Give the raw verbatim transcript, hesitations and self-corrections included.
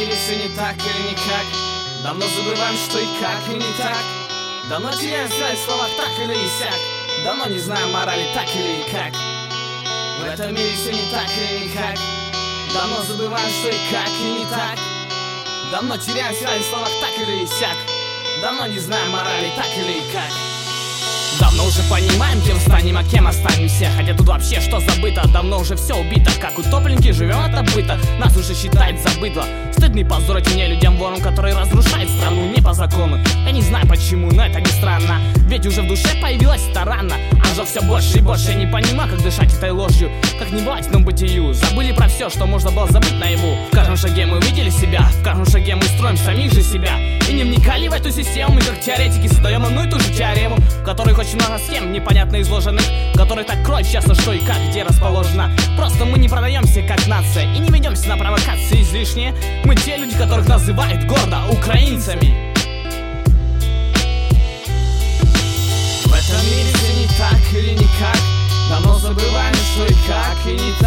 мире все не так или никак. Давно забываем, что и как, и не так. Давно теряем связь в словах так или сяк. Давно не знаем морали так или как. В этом мире все не так или никак. Давно забываем, что и как, и не так. Давно теряем связь в словах так или сяк. Давно не знаем морали так или как. Давно уже понимаем, кем станем, а кем останемся. Хотя тут вообще что забыто, давно уже все убито. Как утопленники живем от быта, нас уже считает за быдло. Стыдный позор этим людям ворам, которые разрушают страну не по закону. Я не знаю почему, но это не странно. Ведь уже в душе появилась тарана. А же все больше и больше, я не понимаю, как дышать этой ложью. Как не бывать нам бытию. Забыли про все, что можно было забыть наяву. В каждом шаге мы увидели себя, в каждом шаге мы строим самих же себя. И не вникали в эту систему, мы как теоретики создаем одну и ту же теорему, в которой очень много схем непонятно изложенных, в которой так кроет часто что и как, где расположено. Просто мы не продаемся как нация и не ведемся на провокации излишние. Мы те люди, которых называют гордо украинцами. В этом мире все не так или никак. Давно забываем, что и как, и не